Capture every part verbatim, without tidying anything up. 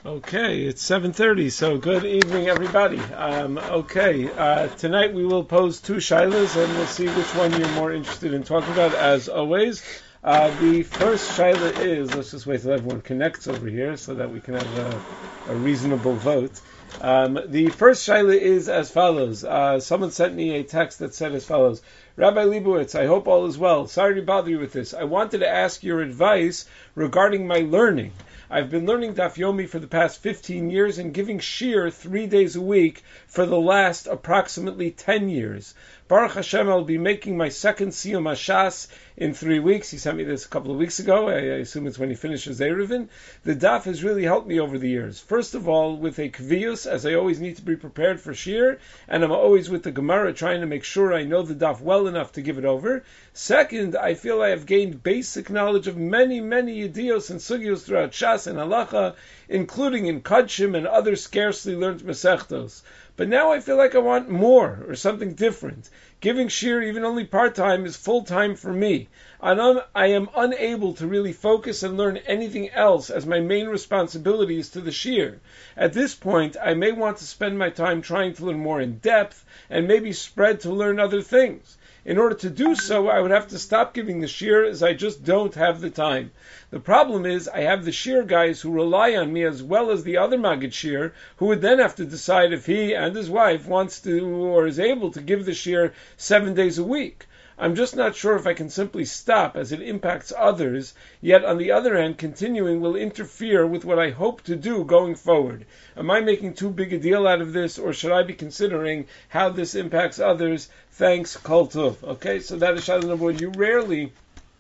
Okay, it's seven thirty, so good evening, everybody. Um, okay, uh, tonight we will pose two shilas, and we'll see which one you're more interested in talking about, as always. Uh, the first shaila is, let's just wait till everyone connects over here so that we can have a, a reasonable vote. Um, the first shaila is as follows. Uh, someone sent me a text that said as follows. Rabbi Leibowitz, I hope all is well. Sorry to bother you with this. I wanted to ask your advice regarding my learning. I've been learning Daf Yomi for the past fifteen years and giving shir three days a week for the last approximately ten years. Baruch Hashem, I'll be making my second Siyum Hashas in three weeks. He sent me this a couple of weeks ago. I, I assume it's when he finishes Eruvin. The Daf has really helped me over the years. First of all, with a Kvius, as I always need to be prepared for shir, and I'm always with the Gemara trying to make sure I know the Daf well enough to give it over. Second, I feel I have gained basic knowledge of many, many Yedios and Sugios throughout Shas and Halacha, including in Kodshim and other scarcely learned Masechtos. But now I feel like I want more, or something different. Giving shir, even only part-time, is full-time for me. And I'm, I am unable to really focus and learn anything else, as my main responsibility is to the shir. At this point, I may want to spend my time trying to learn more in depth, and maybe spread to learn other things. In order to do so, I would have to stop giving the shir, as I just don't have the time. The problem is, I have the shir guys who rely on me as well as the other Maggid shir, who would then have to decide if he and his wife wants to or is able to give the shir seven days a week. I'm just not sure if I can simply stop, as it impacts others, yet on the other hand, continuing will interfere with what I hope to do going forward. Am I making too big a deal out of this, or should I be considering how this impacts others? Thanks, Kol Tov. Okay, so that is Shaila number one. You rarely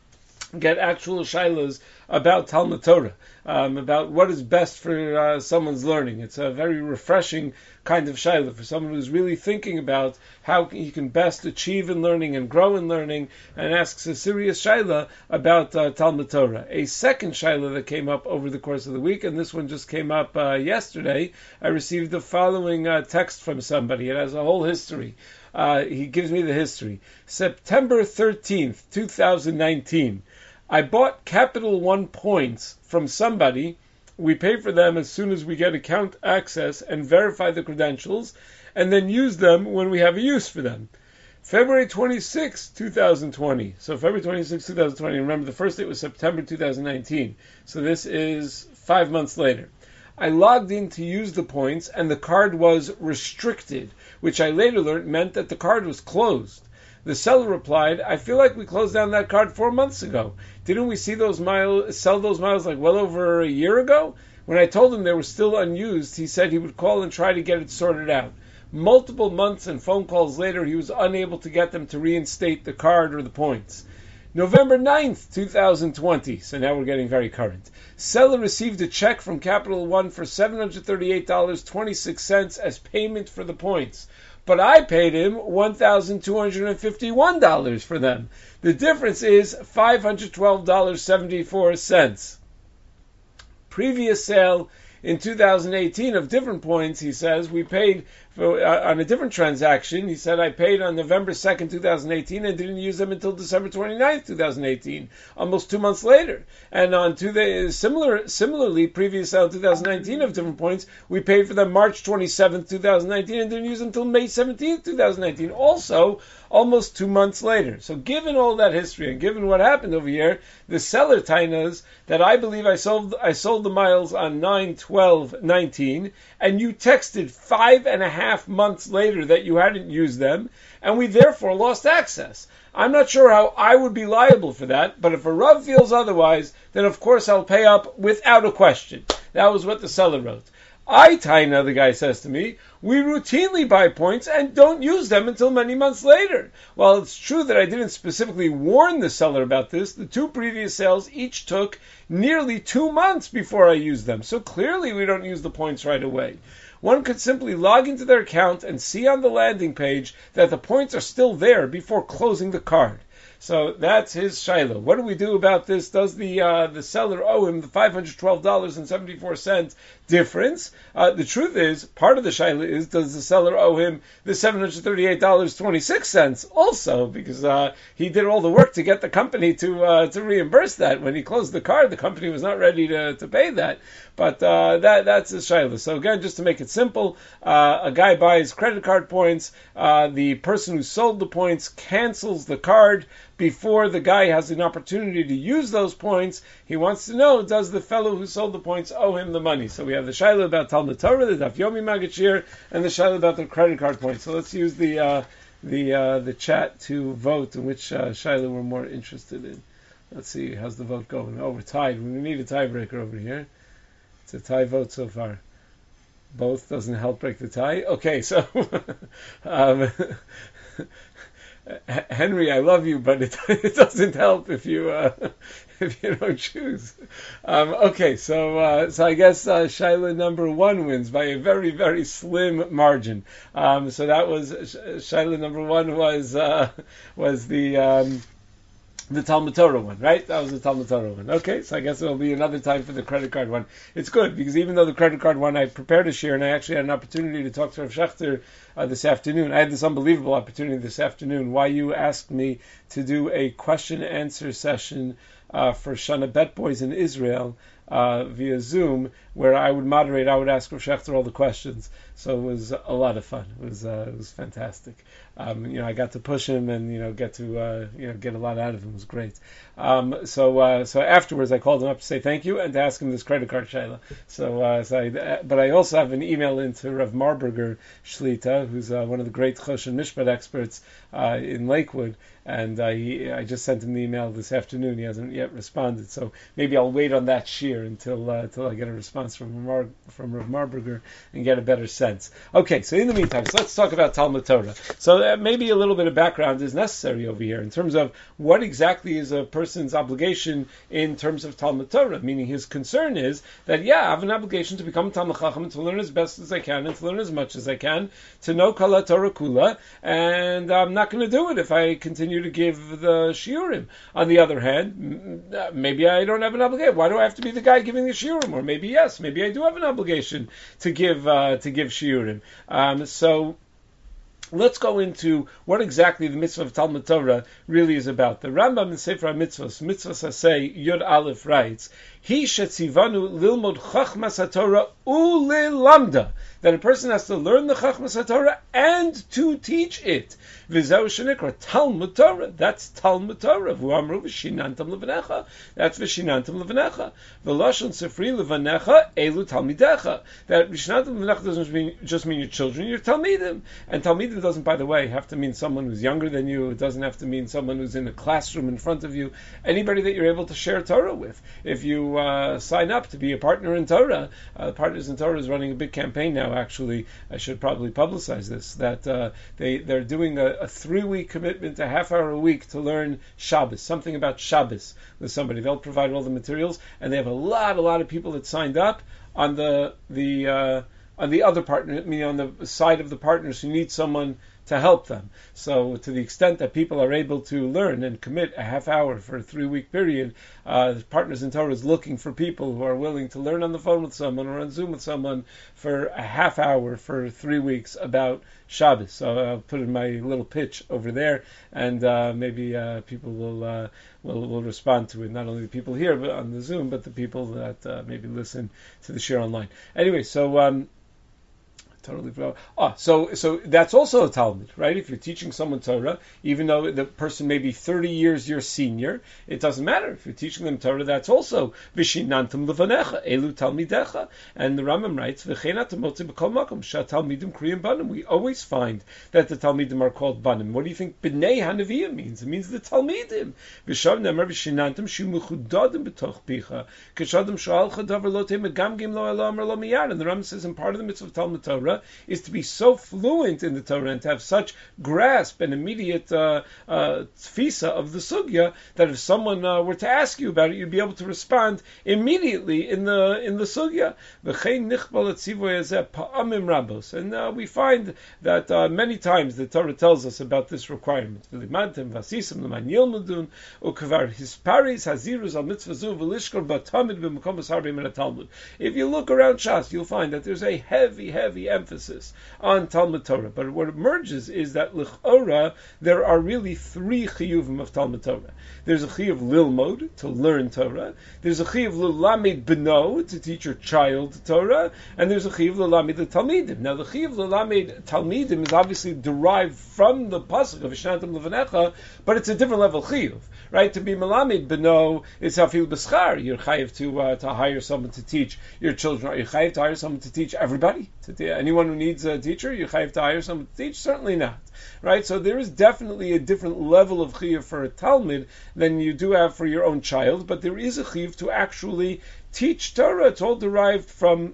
get actual Shailas about Talmud Torah, um, about what is best for uh, someone's learning. It's a very refreshing kind of Shaila for someone who's really thinking about how he can best achieve in learning and grow in learning, and asks a serious Shaila about uh, Talmud Torah. A second Shaila that came up over the course of the week, and this one just came up uh, yesterday, I received the following uh, text from somebody. It has a whole history. Uh, he gives me the history. September thirteenth, twenty nineteen. I bought Capital One points from somebody. We pay for them as soon as we get account access and verify the credentials, and then use them when we have a use for them. February twenty-sixth, twenty twenty. So February twenty-sixth, twenty twenty. Remember, the first date was September twenty nineteen. So this is five months later. I logged in to use the points, and the card was restricted, which I later learned meant that the card was closed. The seller replied, I feel like we closed down that card four months ago. Didn't we see those miles, sell those miles like well over a year ago? When I told him they were still unused, he said he would call and try to get it sorted out. Multiple months and phone calls later, he was unable to get them to reinstate the card or the points. November ninth, twenty twenty. So now we're getting very current. Seller received a check from Capital One for seven hundred thirty-eight dollars and twenty-six cents as payment for the points. But I paid him one thousand two hundred fifty-one dollars for them. The difference is five hundred twelve dollars and seventy-four cents. Previous sale in two thousand eighteen of different points, he says, we paid for, uh, on a different transaction. He said, I paid on November second, twenty eighteen, and didn't use them until December twenty-ninth, twenty eighteen, almost two months later. And on two the, similar, similarly, previous sale twenty nineteen of different points, we paid for them March twenty-seventh, twenty nineteen, and didn't use them until May seventeenth, twenty nineteen, also almost two months later. So given all that history, and given what happened over here, the seller tainas that I believe I sold I sold the miles on nine twelve nineteen, and you texted five and a half months later that you hadn't used them, and we therefore lost access. I'm not sure how I would be liable for that, but if a Rav feels otherwise, then of course I'll pay up without a question. That was what the seller wrote. I, Taina, the guy says to me, we routinely buy points and don't use them until many months later. While it's true that I didn't specifically warn the seller about this, the two previous sales each took nearly two months before I used them. So clearly we don't use the points right away. One could simply log into their account and see on the landing page that the points are still there before closing the card. So that's his shaila. What do we do about this? Does the uh, the seller owe him the five hundred twelve dollars and seventy-four cents difference? Uh, the truth is, part of the shaila is, does the seller owe him the seven hundred thirty-eight dollars and twenty-six cents also? Because uh, he did all the work to get the company to uh, to reimburse that. When he closed the card, the company was not ready to, to pay that. But uh, that that's his shaila. So again, just to make it simple, uh, a guy buys credit card points. Uh, the person who sold the points cancels the card before the guy has an opportunity to use those points. He wants to know, does the fellow who sold the points owe him the money? So we have the shaila about Talmud Torah, the Daf Yomi Magashir, and the shaila about the credit card points. So let's use the uh, the uh, the chat to vote in which uh, shaila we're more interested in. Let's see, how's the vote going? Oh, we're tied. We need a tiebreaker over here. It's a tie vote so far. Both doesn't help break the tie. Okay, so um, Henry, I love you, but it, it doesn't help if you uh, if you don't choose. Um, okay, so uh, so I guess uh, shaila number one wins by a very very slim margin. Um, so that was shaila number one was uh, was the. Um, The Talmud Torah one, right? That was the Talmud Torah one. Okay, so I guess it'll be another time for the credit card one. It's good, because even though the credit card one I prepared a share, and I actually had an opportunity to talk to Rav Schechter uh, this afternoon. I had this unbelievable opportunity this afternoon. Why you asked me to do a question-answer session uh, for Shana Bet Boys in Israel uh, via Zoom, where I would moderate, I would ask Rav Schechter all the questions. So it was a lot of fun. It was uh, it was fantastic. Um, you know, I got to push him and you know get to uh, you know get a lot out of him. It was great. Um, so uh, so afterwards, I called him up to say thank you and to ask him this credit card shaila. So, uh, so I, but I also have an email into Rav Marburger Shlita, who's uh, one of the great Choshen Mishpat experts uh, in Lakewood, and uh, he, I just sent him the email this afternoon. He hasn't yet responded, so maybe I'll wait on that shear until uh, until I get a response from Mar, from Rav Marburger and get a better sense. Okay, so in the meantime, so let's talk about Talmud Torah. So uh, maybe a little bit of background is necessary over here in terms of what exactly is a person's obligation in terms of Talmud Torah, meaning his concern is that, yeah, I have an obligation to become Talmud Chacham and to learn as best as I can and to learn as much as I can, to know Kala Torah Kula, and I'm not going to do it if I continue to give the shiurim. On the other hand, maybe I don't have an obligation. Why do I have to be the guy giving the shiurim? Or maybe yes, maybe I do have an obligation to give uh, to give shiurim. Um, so let's go into what exactly the mitzvah of Talmud Torah really is about. The Rambam in Sefer HaMitzvos, Mitzvos Asay, Yud Aleph writes, He shetzivanu lilmod chachmas haTorah ulelamda, that a person has to learn the chachmas haTorah and to teach it. V'zeu shenikra Talmud Torah. That's Talmud Torah. V'amru v'shinantam levanecha. That's v'shinantam levanecha. V'lashon sefri levanecha elu talmidecha. That v'shinantam levanecha doesn't mean, just mean your children, your talmidim. And talmidim doesn't, by the way, have to mean someone who's younger than you. It doesn't have to mean someone who's in a classroom in front of you. Anybody that you're able to share Torah with. If you uh, sign up to be a partner in Torah, uh, Partners in Torah is running a big campaign now. Actually, I should probably publicize this. That uh, they they're doing a, a three-week commitment, a half hour a week to learn Shabbos, something about Shabbos with somebody. They'll provide all the materials, and they have a lot, a lot of people that signed up on the the uh, on the other partner, I mean on the side of the partners who need someone to help them. So to the extent that people are able to learn and commit a half hour for a three-week period, uh, Partners in Torah is looking for people who are willing to learn on the phone with someone or on Zoom with someone for a half hour for three weeks about Shabbos. So I'll put in my little pitch over there, and uh, maybe uh, people will, uh, will will respond to it. Not only the people here but on the Zoom, but the people that uh, maybe listen to the share online. Anyway, so um, Totally forgot. Ah, so so that's also a Talmud, right? If you're teaching someone Torah, even though the person may be thirty years your senior, it doesn't matter. If you're teaching them Torah, that's also Vishinantam Levanecha, Elu Talmidecha. And the Rambam writes, V'cheinatam motzi b'kol makom, Shatalmidim kriyim banim. We always find that the Talmidim are called banim. What do you think B'nei HaNevi'im means? It means the Talmidim. V'shav nemer Vishinantam shu mechudadim b'toch picha, k'shadam sho'alcha davar lo tei megamgim lo elo amar lo miyad. And the Rambam says, in part of the mitzvah of Talmud Torah, Torah is to be so fluent in the Torah and to have such grasp and immediate uh, uh, tfisa of the sugya that if someone uh, were to ask you about it, you'd be able to respond immediately in the in the sugya. And uh, we find that uh, many times the Torah tells us about this requirement. If you look around Shas, you'll find that there's a heavy, heavy emphasis on Talmud Torah. But what emerges is that l'chora, there are really three chiyuvim of Talmud Torah. There's a chiyuv lilmod, to learn Torah. There's a chiyuv lilamed beno, to teach your child Torah. And there's a chiyuv lilamed talmidim. Now the chiyuv lilamed talmidim is obviously derived from the pasuk of V'shnantam levanecha, but it's a different level chiyuv, right? To be melamed beno is hafil b'schar. You're chayiv to uh, to hire someone to teach your children. Are you chayiv to hire someone to teach everybody? To te- anyone who needs a teacher, you're chayiv to hire someone to teach? Certainly not, right? So there is definitely a different level of chiyuv for a talmid than you do have for your own child, but there is a chiyuv to actually teach Torah. It's all derived from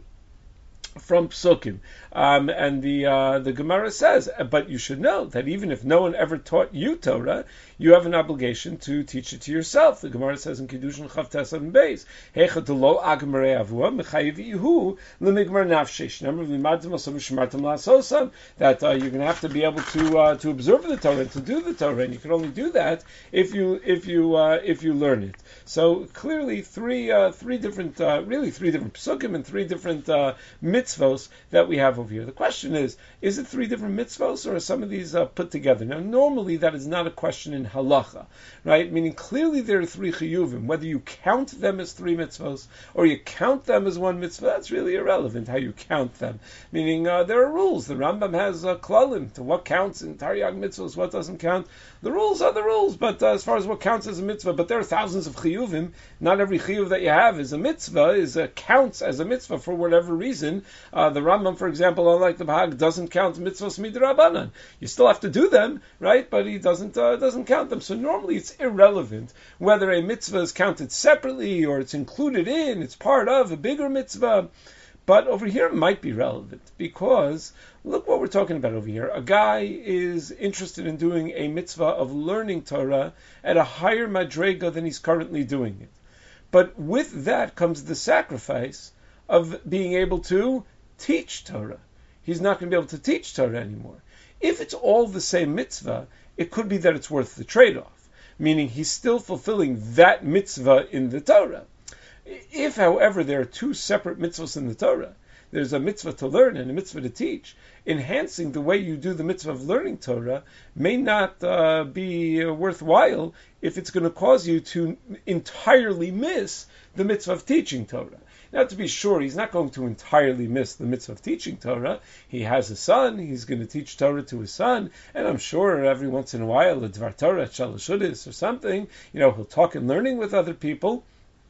from psukim, um, and the uh, the Gemara says, but you should know that even if no one ever taught you Torah, you have an obligation to teach it to yourself. The Gemara says in Kiddushin Chav Tesam Beis, Hecha lo agmarei avua mechayiv ihu lemigmar nafshesh. Remember v'limadtem osam v'shmartem la'asosam, that uh, you're going to have to be able to uh, to observe the Torah and to do the Torah, and you can only do that if you if you uh, if you learn it. So clearly, three uh, three different uh, really three different psukim and three different uh, mitzvos that we have over here. The question is, is it three different mitzvos, or are some of these uh, put together? Now, normally that is not a question in halacha, right? Meaning clearly there are three chiyuvim. Whether you count them as three mitzvos or you count them as one mitzvah, that's really irrelevant how you count them. Meaning uh, there are rules. The Rambam has uh, klalim to what counts in Taryag mitzvahs, what doesn't count. The rules are the rules, but uh, as far as what counts as a mitzvah, but there are thousands of chiyuvim. Not every chiyuv that you have is a mitzvah, is a, counts as a mitzvah for whatever reason. Uh, the Rambam, for example, unlike the Bahag, doesn't count mitzvahs midrabanan. You still have to do them, right? But he doesn't uh, doesn't count them. So normally it's irrelevant whether a mitzvah is counted separately or it's included in, it's part of a bigger mitzvah. But over here it might be relevant because look what we're talking about over here. A guy is interested in doing a mitzvah of learning Torah at a higher madrega than he's currently doing it. But with that comes the sacrifice of being able to teach Torah. He's not going to be able to teach Torah anymore. If it's all the same mitzvah, it could be that it's worth the trade-off, meaning he's still fulfilling that mitzvah in the Torah. If, however, there are two separate mitzvahs in the Torah, there's a mitzvah to learn and a mitzvah to teach, enhancing the way you do the mitzvah of learning Torah may not uh, be uh, worthwhile if it's going to cause you to entirely miss the mitzvah of teaching Torah. Now, to be sure, he's not going to entirely miss the mitzvah of teaching Torah. He has a son, he's going to teach Torah to his son, and I'm sure every once in a while, a Dvar Torah, Shalashudis, or something, you know, he'll talk and learning with other people.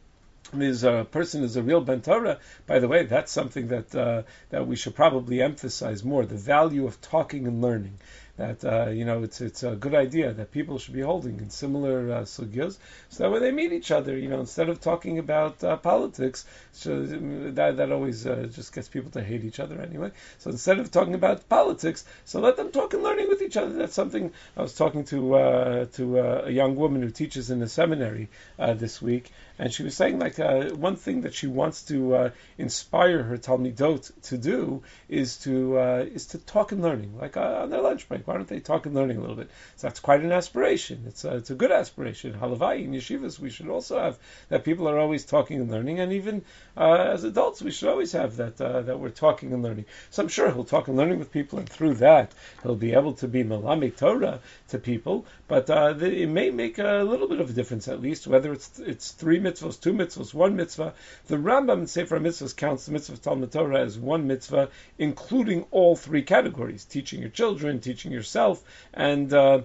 This uh, person is a real Ben Torah. By the way, that's something that uh, that we should probably emphasize more, the value of talking and learning. That, uh, you know, it's it's a good idea that people should be holding in similar uh, sugyos, so that when they meet each other, you know, instead of talking about uh, politics, so that that always uh, just gets people to hate each other anyway. So instead of talking about politics, so let them talk and learning with each other. That's something I was talking to uh, to uh, a young woman who teaches in a seminary uh, this week, and she was saying like uh, one thing that she wants to uh, inspire her talmidot to do is to uh, is to talk and learning, like uh, on their lunch break. Why don't they talk and learning a little bit? So that's quite an aspiration. It's a, it's a good aspiration. Halavai in yeshivas we should also have that people are always talking and learning, and even uh, as adults we should always have that uh, that we're talking and learning. So I'm sure he'll talk and learning with people, and through that he'll be able to be Melamed Torah to people. But uh, the, it may make a little bit of a difference, at least whether it's it's three mitzvahs, two mitzvahs, one mitzvah. The Rambam in Sefer Mitzvahs counts the mitzvah of Talmud Torah as one mitzvah, including all three categories: teaching your children, teaching yourself, and uh,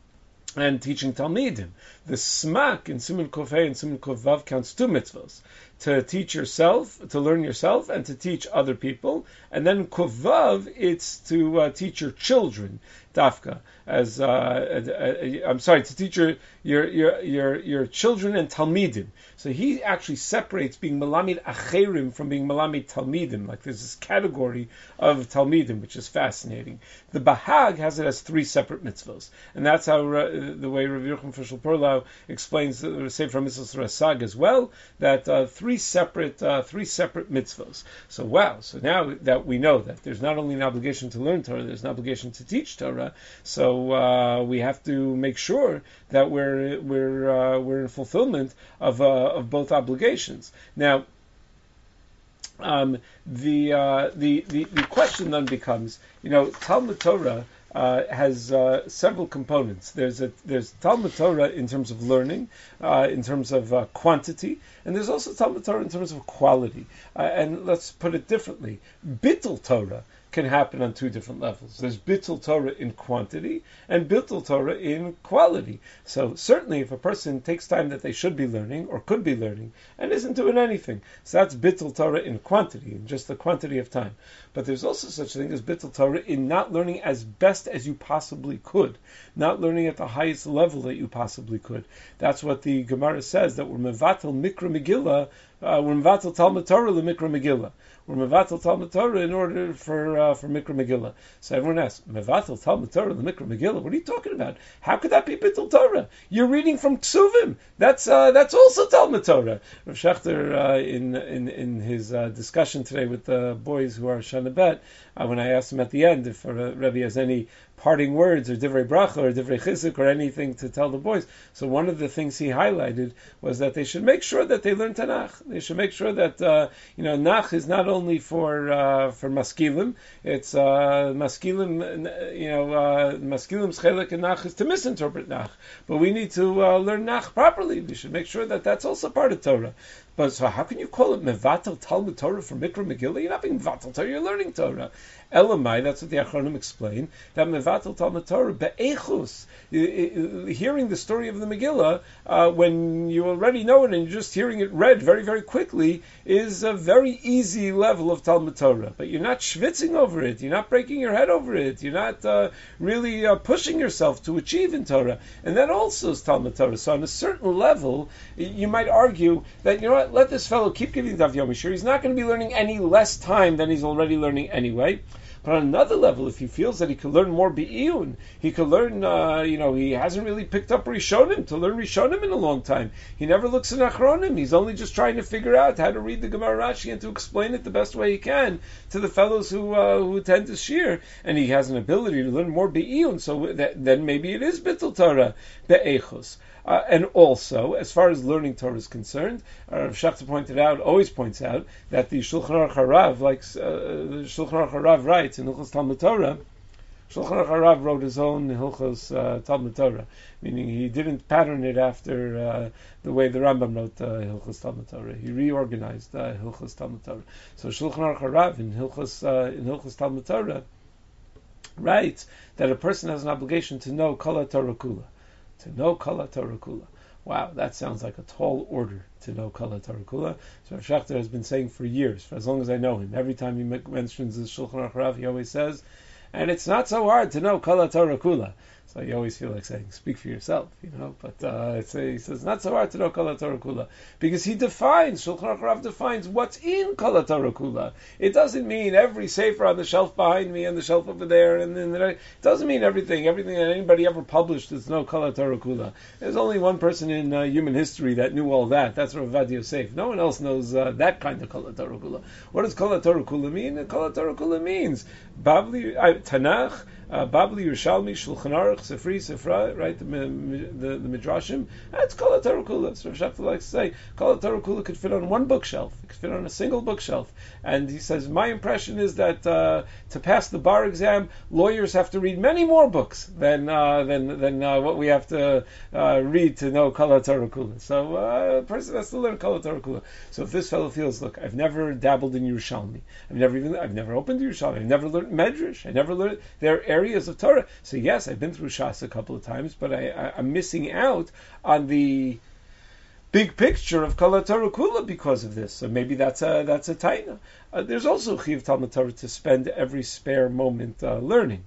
and teaching Talmidim. The Smak in Siman Kuf Hey and Siman Kuf Vav counts two mitzvahs: to teach yourself, to learn yourself, and to teach other people. And then Kuvav, it's to uh, teach your children, Dafka. As uh, uh, I'm sorry, to teach your your your your, your children and Talmidim. So he actually separates being Malamid Acherim from being Malamid Talmidim. Like there's this category of Talmidim, which is fascinating. The Bahag has it as three separate mitzvos, and that's how uh, the way Rav Yerucham Fischel Perlau explains the Sefer Mitzvos Rasag as well. That uh, three separate uh, three separate mitzvos. So wow. So now that we know that there's not only an obligation to learn Torah, there's an obligation to teach Torah. So uh, we have to make sure that we're we're uh, we're in fulfillment of uh, of both obligations. Now, um, the, uh, the the the question then becomes, you know, Talmud Torah uh, has uh, several components. There's a there's Talmud Torah in terms of learning, uh, in terms of uh, quantity, and there's also Talmud Torah in terms of quality. Uh, and let's put it differently: Bittul Torah can happen on two different levels. There's Bittul Torah in quantity and Bittul Torah in quality. So certainly if a person takes time that they should be learning or could be learning and isn't doing anything, so that's Bittul Torah in quantity, in just the quantity of time. But there's also such a thing as Bittul Torah in not learning as best as you possibly could, not learning at the highest level that you possibly could. That's what the Gemara says, that we're mevatel mikra megillah, uh, we're mevatel Talmud Torah le-mikra megillah. We're mevatel Talmud Torah in order for uh, for Mikra Megillah. So everyone asks, mevatel Talmud Torah the Mikra Megillah. What are you talking about? How could that be Bittul Torah? You're reading from Ksuvim. That's uh, that's also Talmud Torah. Rav Schachter, uh, in in in his uh, discussion today with the boys who are Shana Bet, uh, when I asked him at the end if uh, Rebbe has any parting words or divrei bracha or divrei chizuk or anything to tell the boys. So one of the things he highlighted was that they should make sure that they learn Tanakh. They should make sure that uh, you know Nach is not only for uh, for maskilim. It's uh, maskilim. You know uh, maskilim's chelik and Nach is to misinterpret Nach. But we need to uh, learn Nach properly. We should make sure that that's also part of Torah. But so how can you call it mevatel Talmud Torah from Mikra Megillah? You're not being mevatel Torah. You're learning Torah. Elamai, that's what the Achronim explain, that mevatel Talmud Torah be'echus, hearing the story of the Megillah, uh, when you already know it and you're just hearing it read very, very quickly, is a very easy level of Talmud Torah. But you're not schwitzing over it, you're not breaking your head over it, you're not uh, really uh, pushing yourself to achieve in Torah. And that also is Talmud Torah. So on a certain level, you might argue that, you know what, let this fellow keep giving Daf Yomi. Sure, he's not going to be learning any less time than he's already learning anyway. But on another level, if he feels that he could learn more Be'iyun, he could learn, uh, you know, he hasn't really picked up Rishonim, to learn Rishonim in a long time. He never looks at Achronim. He's only just trying to figure out how to read the Gemara Rashi and to explain it the best way he can to the fellows who uh, who attend his shir. And he has an ability to learn more Be'iyun, so that, then maybe it is Bittul Torah, Be'echus. Uh, and also, as far as learning Torah is concerned, uh, Rav Schachter pointed out, always points out, that the Shulchan Aruch Harav, like uh, the Shulchan Aruch Harav writes in Hilchos Talmud Torah, Shulchan Aruch Harav wrote his own Hilchos uh, Talmud Torah, meaning he didn't pattern it after uh, the way the Rambam wrote uh, Hilchos Talmud Torah. He reorganized uh, Hilchos Talmud Torah. So Shulchan Aruch Harav in Hilchos uh, in Hilchos Talmud Torah writes that a person has an obligation to know Kol HaTorah Kula. To know Kol HaTorah Kula. Wow, that sounds like a tall order, to know Kol HaTorah Kula. So Rav Schachter has been saying for years, for as long as I know him, every time he mentions the Shulchan Aruch Harav, he always says, and it's not so hard to know Kol HaTorah Kula. So you always feel like saying, speak for yourself, you know. But uh, it's a, he says, not so hard to know Kol HaTorah Kula. Because he defines, Shulchan Aruch Harav defines what's in Kol HaTorah Kula. It doesn't mean every sefer on the shelf behind me and the shelf over there. and then It doesn't mean everything. Everything that anybody ever published is no Kol HaTorah Kula. There's only one person in uh, human history that knew all that. That's Rav Ovadia Yosef. No one else knows uh, that kind of Kol HaTorah Kula. What does Kol HaTorah Kula mean? Kol HaTorah Kula means Bavli, uh, Tanakh, Uh, Babli, Yerushalmi, Shulchan Aruch, Sefri, Sefra, right, the, the, the Midrashim, that's Kol HaTorah Kula. So Rav Schachter likes to say, Kol HaTorah Kula could fit on one bookshelf. It could fit on a single bookshelf. And he says, my impression is that uh, to pass the bar exam, lawyers have to read many more books than uh, than than uh, what we have to uh, read to know Kol HaTorah Kula. So uh, a person has to learn Kol HaTorah Kula. So if this fellow feels, look, I've never dabbled in Yerushalmi, I've never even, I've never opened Yerushalmi, I've never learned Medrash, I never learned, there are areas of Torah. So yes, I've been through Shas a couple of times, but I, I, I'm missing out on the big picture of Kol HaTorah Kula because of this. So maybe that's a that's a taina. Uh, there's also Chiv Talmud Torah to spend every spare moment uh, learning.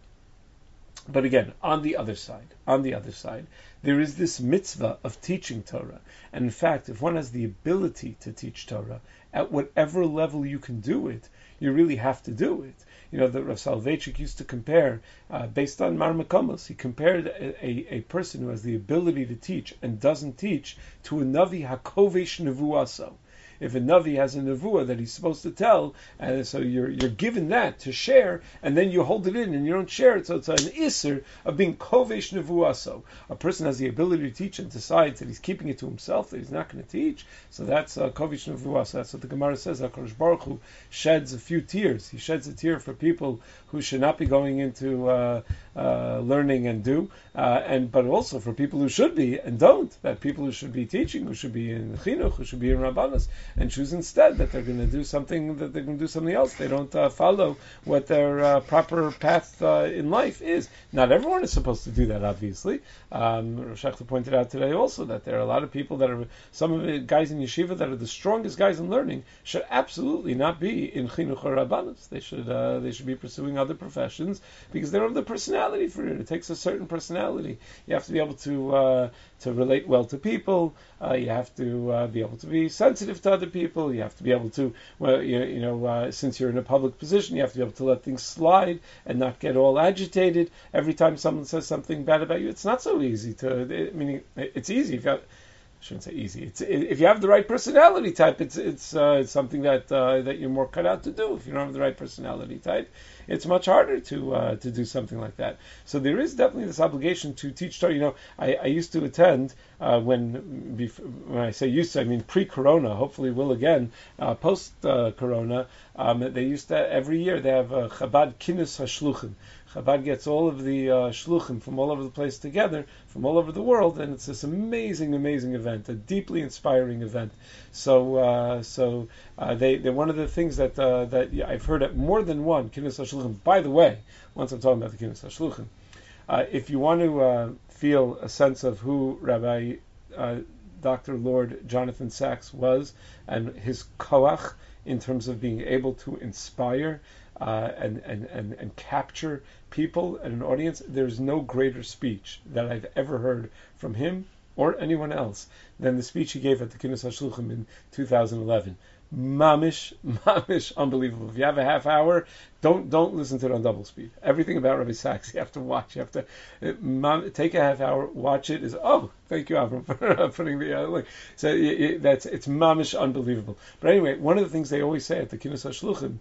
But again, on the other side, on the other side, there is this mitzvah of teaching Torah. And in fact, if one has the ability to teach Torah, at whatever level you can do it, you really have to do it. You know, the Rav Soloveitchik used to compare, uh, based on Mar Makomos, he compared a, a, a person who has the ability to teach and doesn't teach to a Navi HaKovesh Nevuaso. If a Navi has a Nevuah that he's supposed to tell, and so you're you're given that to share, and then you hold it in and you don't share it, so it's an Isser of being Kovesh Nevuaso. A person has the ability to teach and decides that he's keeping it to himself, that he's not going to teach, so that's uh, Kovesh Nevuaso. That's what the Gemara says. HaKadosh Baruch Hu sheds a few tears. He sheds a tear for people who should not be going into uh, uh, learning and do, uh, and but also for people who should be and don't, that people who should be teaching, who should be in Chinuch, who should be in Rabbanos, and choose instead that they're going to do something, that they're going to do something else. They don't uh, follow what their uh, proper path uh, in life is. Not everyone is supposed to do that, obviously. Um, Rav Shechter pointed out today also that there are a lot of people that are, some of the guys in yeshiva that are the strongest guys in learning should absolutely not be in chinuch or rabbanos. They should uh, they should be pursuing other professions because they don't have the personality for it. It takes a certain personality. You have to be able to uh, to relate well to people. Uh, you have to uh, be able to be sensitive to other people. You have to be able to, well, you, you know, uh, since you're in a public position, you have to be able to let things slide and not get all agitated every time someone says something bad about you. It's not so easy to, I mean, it's easy if you have, I shouldn't say easy. It's, if you have the right personality type, it's it's, uh, it's something that uh, that you're more cut out to do. If you don't have the right personality type, it's much harder to uh, to do something like that. So there is definitely this obligation to teach Torah. You know, I, I used to attend uh, when before, when I say used to, I mean pre-Corona. Hopefully, will again uh, post-Corona. Um, they used to every year they have a Chabad Kinus HaShluchim. Chabad gets all of the uh, shluchim from all over the place together, from all over the world, and it's this amazing, amazing event, a deeply inspiring event. So, uh, so uh, they they're one of the things that uh, that I've heard at more than one Kinus HaShluchim. By the way, once I'm talking about the Kinus HaShluchim, uh, if you want to uh, feel a sense of who Rabbi uh, Doctor Lord Jonathan Sachs was and his koach in terms of being able to inspire Uh, and, and, and, and capture people and an audience, there's no greater speech that I've ever heard from him or anyone else than the speech he gave at the Kinus HaShluchim in two thousand eleven. Mamish, mamish, unbelievable. If you have a half hour, don't don't listen to it on double speed. Everything about Rabbi Sachs, you have to watch. You have to uh, mam, take a half hour, watch it. Is oh, thank you, Avram, for putting the uh, link. So it, it, that's it's mamish, unbelievable. But anyway, one of the things they always say at the Kinus HaShluchim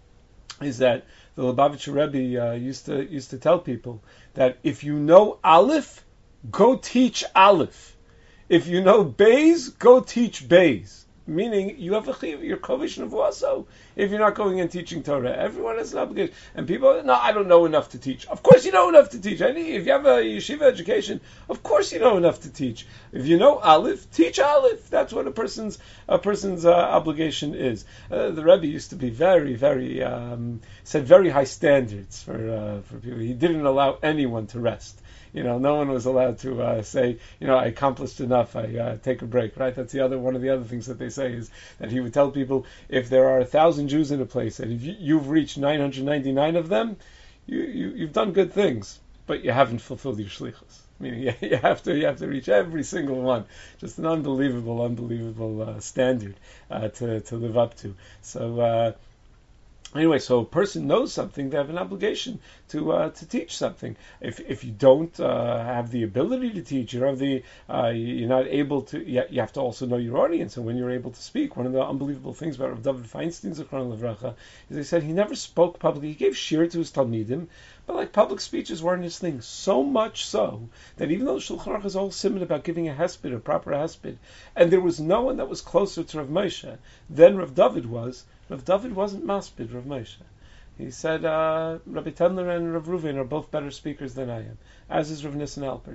is that the Lubavitcher Rebbe uh, used to used to tell people that if you know Aleph, go teach Aleph. If you know Beis, go teach Beis. Meaning you have a chiv, you're kovish nevuaso. If you're not going and teaching Torah, everyone has an obligation. And people, no, I don't know enough to teach. Of course you know enough to teach. I mean, if you have a yeshiva education, of course you know enough to teach. If you know Aleph, teach Aleph. That's what a person's a person's uh, obligation is. Uh, the Rebbe used to be very, very um, set very high standards for uh, for people. He didn't allow anyone to rest. You know, no one was allowed to uh, say, you know, I accomplished enough, I uh, take a break, right? That's the other one of the other things that they say is that he would tell people, if there are a thousand Jews in a place and if you, you've reached nine hundred ninety-nine of them, you, you, you've done good things, but you haven't fulfilled your shlichus. Meaning you, you have to you have to reach every single one. Just an unbelievable, unbelievable uh, standard uh, to, to live up to. So, uh, Anyway, so a person knows something, they have an obligation to uh, to teach something. If if you don't uh, have the ability to teach, you don't have the uh, you're not able to. You, you have to also know your audience, and when you're able to speak. One of the unbelievable things about Rav David Feinstein Zichrono Livracha is they said he never spoke publicly. He gave shir to his talmidim, but like public speeches weren't his thing. So much so that even though Shulchan Aruch is all simon about giving a hesped, a proper hesped, and there was no one that was closer to Rav Moshe than Rav David was. Rav David wasn't maspid Rav Moshe. He said, uh, Rabbi Tendler and Rav Ruven are both better speakers than I am, as is Rav Nissen Alpert.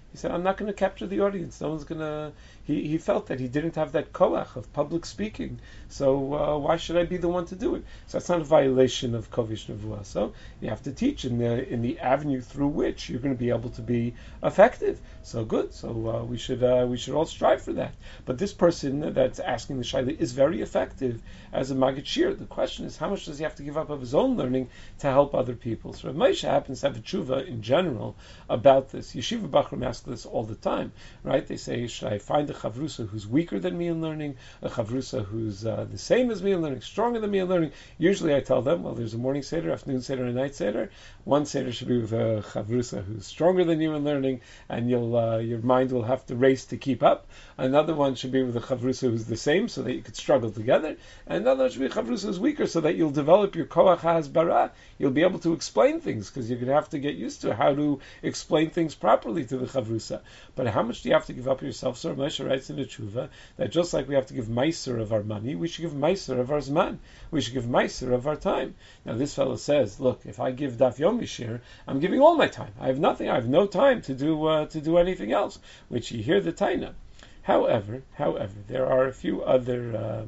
He said, I'm not going to capture the audience. No one's going to... He, he felt that he didn't have that koach of public speaking. So uh, why should I be the one to do it? So that's not a violation of Kovish Nevuah. So you have to teach in the in the avenue through which you're going to be able to be effective. So good. So uh, we should uh, we should all strive for that. But this person that's asking the shaila is very effective as a Maggid Shir. The question is, how much does he have to give up of his own learning to help other people? So Rav Moshe happens to have a tshuva in general about this. Yeshiva Bachram ask this all the time, right? They say, should I find a chavrusa who's weaker than me in learning, a chavrusa who's uh, the same as me in learning, stronger than me in learning? Usually I tell them, well, there's a morning seder, afternoon seder, and a night seder. One seder should be with a chavrusa who's stronger than you in learning, and you'll uh, your mind will have to race to keep up. Another one should be with a chavrusa who's the same, so that you could struggle together. And another one should be a chavrusa who's weaker, so that you'll develop your koach hasbara. You'll be able to explain things, because you're going to have to get used to how to explain things properly to the chavrusa. But how much do you have to give up yourself? So Moshe writes in the tshuva that just like we have to give meiser of our money, we should give meiser of our zman. We should give meiser of our time. Now this fellow says, look, if I give daf yomi shir, I'm giving all my time. I have nothing. I have no time to do uh, to do anything else. Which you hear the taina. However, however, there are a few other uh,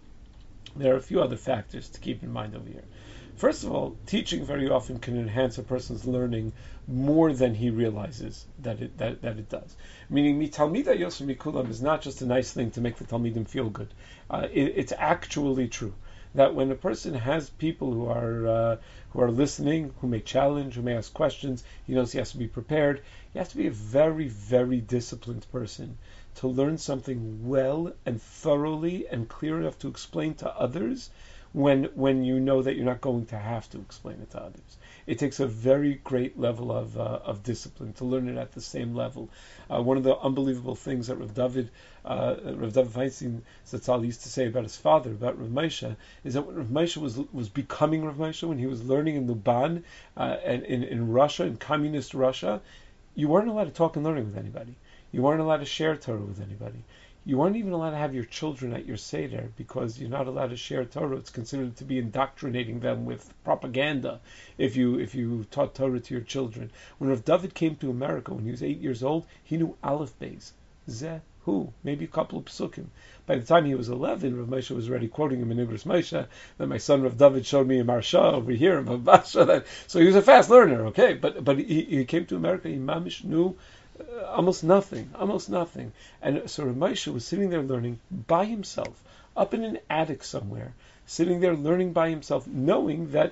there are a few other factors to keep in mind over here. First of all, teaching very often can enhance a person's learning more than he realizes that it that, that it does. Meaning, mitalmida yosem mikulam is not just a nice thing to make the talmidim feel good. Uh, it, it's actually true that when a person has people who are uh, who are listening, who may challenge, who may ask questions, he knows he has to be prepared. He has to be a very, very disciplined person to learn something well and thoroughly and clear enough to explain to others when when you know that you're not going to have to explain it to others. It takes a very great level of uh, of discipline to learn it at the same level. Uh, one of the unbelievable things that Rav David uh, Rav David Feinstein Zatzal used to say about his father, about Rav Moshe, is that when Rav Moshe was was becoming Rav Moshe, when he was learning in Luban uh, and in, in Russia, in communist Russia, you weren't allowed to talk and learn with anybody. You weren't allowed to share Torah with anybody. You weren't even allowed to have your children at your Seder because you're not allowed to share Torah. It's considered to be indoctrinating them with propaganda if you if you taught Torah to your children. When Rav David came to America when he was eight years old, he knew Aleph Beis, Zeh, Hu, maybe a couple of psukim. By the time he was eleven, Rav Moshe was already quoting him in Ibris Moshe. Then my son Rav David showed me a Marsha over here, in Basha. So he was a fast learner, okay? But but he, he came to America, he mamish knew Uh, almost nothing, almost nothing. And so Rav Moshe was sitting there learning by himself, up in an attic somewhere, sitting there learning by himself, knowing that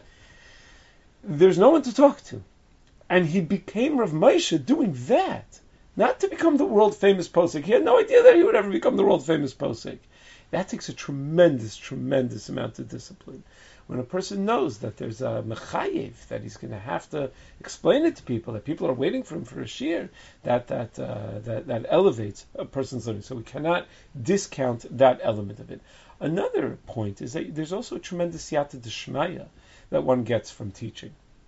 there's no one to talk to. And he became Rav Moshe doing that, not to become the world famous posek. He had no idea that he would ever become the world famous posek. That takes a tremendous, tremendous amount of discipline. When a person knows that there's a mechayev, that he's going to have to explain it to people, that people are waiting for him for a shir, that that uh, that that elevates a person's learning. So we cannot discount that element of it. Another point is that there's also a tremendous siyata d'shmaya that one gets from teaching.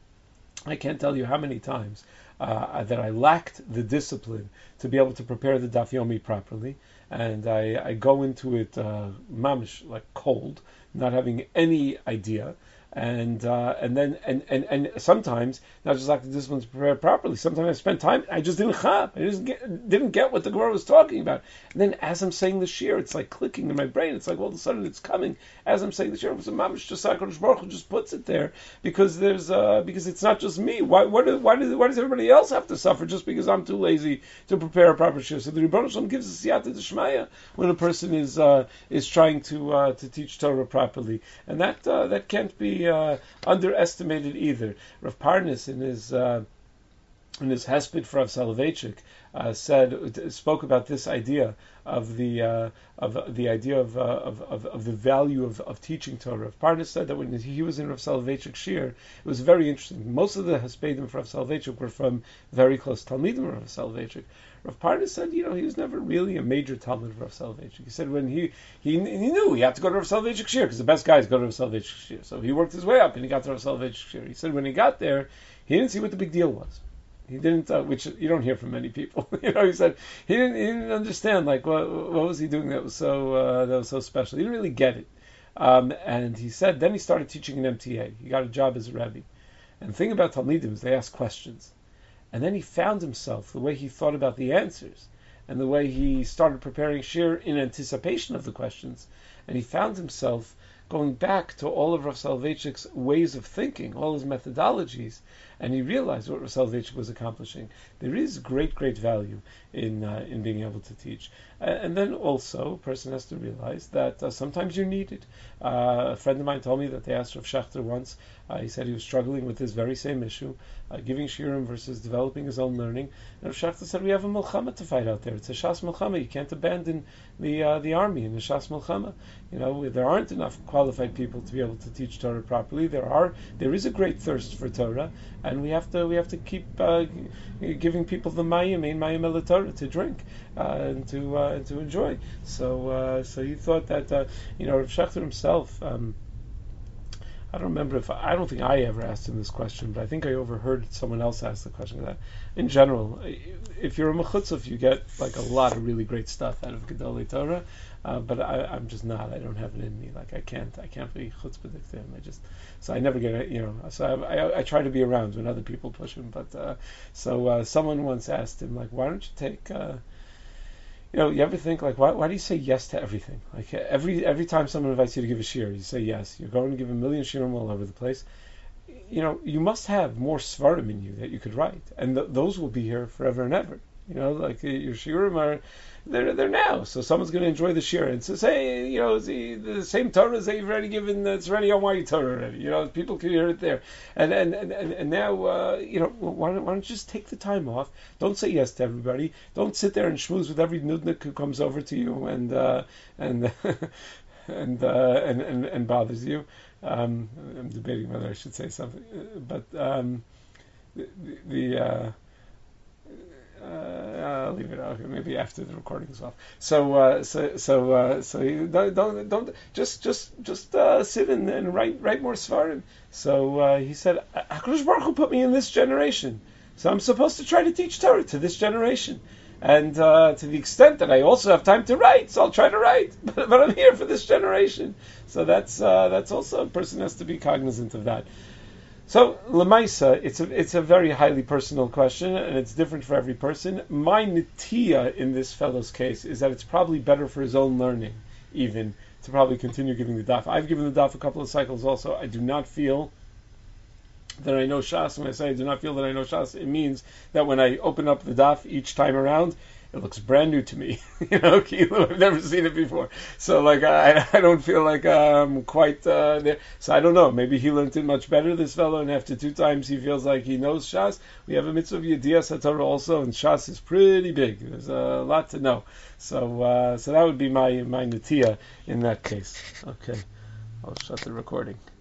I can't tell you how many times uh, that I lacked the discipline to be able to prepare the daf yomi properly, and I, I go into it uh, mamish like cold, not having any idea, and uh, and then and, and and sometimes not just like the discipline to prepare properly. Sometimes I spent time, I just didn't chap, I just get, didn't get what the Gemara was talking about. And then as I'm saying the shir, it's like clicking in my brain. It's like all of a sudden it's coming as I'm saying the shir. It's a mamish just HaKadosh Baruch Hu just puts it there because there's uh, because it's not just me. Why why, do, why, does, why does everybody else have to suffer just because I'm too lazy to prepare a proper shir? So the Rebbeinu Shalom gives a siyata d'shmaya when a person is uh, is trying to uh, to teach Torah properly, and that uh, that can't be uh, underestimated either. Rav Parnas in his uh, in his Hesped for Rav Soloveitchik uh, said spoke about this idea of the uh, of the idea of, uh, of, of of the value of, of teaching Torah. Rav Parnas said that when he was in Rav Soloveitchik's shir, it was very interesting. Most of the Hespedim for Rav Soloveitchik were from very close Talmidim of Rav Soloveitchik. Rav Parnas said, you know, he was never really a major Talmud of Rav Soloveitchik. He said when he, he he knew he had to go to Rav Soloveitchik's shir because the best guys go to Rav Soloveitchik's shir. So he worked his way up and he got to Rav Soloveitchik's shir. He said when he got there, he didn't see what the big deal was. He didn't, uh, which you don't hear from many people. you know, he said he didn't, he didn't understand like what what was he doing that was so uh, that was so special. He didn't really get it. Um, and he said then he started teaching in M T A. He got a job as a rebbe. And the thing about Talmidim is they ask questions. And then he found himself, the way he thought about the answers, and the way he started preparing shir in anticipation of the questions, and he found himself going back to all of Rav Soloveitchik's ways of thinking, all his methodologies, and he realized what Rav Soloveitchik was accomplishing. There is great, great value in uh, in being able to teach. Uh, and then also, a person has to realize that uh, sometimes you're needed. Uh, a friend of mine told me that they asked Rav Schachter once, uh, he said he was struggling with this very same issue, uh, giving shiurim versus developing his own learning. And Rav Schachter said, we have a milchama to fight out there. It's a shas milchama. You can't abandon the uh, the army in the shas milchama. You know, there aren't enough qualified people to be able to teach Torah properly. There are, there is a great thirst for Torah, and we have to we have to keep uh, giving people the mayim, ein mayim el Torah, to drink uh, and to uh, and to enjoy. So uh, so he thought that uh, you know, Rav Schachter himself. Um, I don't remember if I don't think I ever asked him this question, but I think I overheard someone else ask the question. That in general, if you're a mechutzaf, you get like a lot of really great stuff out of Gedolei Torah. Uh, but I, I'm just not. I don't have it in me. Like I can't. I can't be chutzpah. I just. So I never get it. You know. So I, I, I try to be around when other people push him. But uh, so uh, someone once asked him, like, why don't you take? Uh, you know, you ever think like, why, why do you say yes to everything? Like every every time someone invites you to give a shir, you say yes. You're going to give a million shirim all over the place. You know, you must have more svarim in you that you could write, and th- those will be here forever and ever. You know, like your shiurim are, they're they're now. So someone's going to enjoy the shir and says, hey, you know, the, the same Torah that you've already given, that's already on Y Torah already. You know, people can hear it there. And and and, and now, uh, you know, why don't, why don't you just take the time off? Don't say yes to everybody. Don't sit there and schmooze with every nudnik who comes over to you and uh, and and, uh, and and and bothers you. Um, I'm debating whether I should say something, but um, the, the uh, Uh, I'll leave it out. Okay, maybe after the recording is off. So, uh, so, so, uh, so you don't, don't, don't just, just, just uh, sit and, and write, write more svarim. So uh, he said, HaKadosh Baruch Hu put me in this generation, so I'm supposed to try to teach Torah to this generation. And uh, to the extent that I also have time to write, so I'll try to write. But, but I'm here for this generation. So that's uh, that's also a person has to be cognizant of that. So, Lemaisa, it's a, it's a very highly personal question, and it's different for every person. My netiya in this fellow's case is that it's probably better for his own learning, even, to probably continue giving the daf. I've given the daf a couple of cycles also. I do not feel that I know Shas. When I say I do not feel that I know Shas, it means that when I open up the daf each time around, it looks brand new to me. You know, I've never seen it before. So, like, I, I don't feel like I'm quite uh, there. So, I don't know. Maybe he learned it much better, this fellow, and after two times he feels like he knows Shas. We have a mitzvah of Yediyas HaTorah also, and Shas is pretty big. There's a lot to know. So, uh, so that would be my, my netiya in that case. Okay. I'll shut the recording.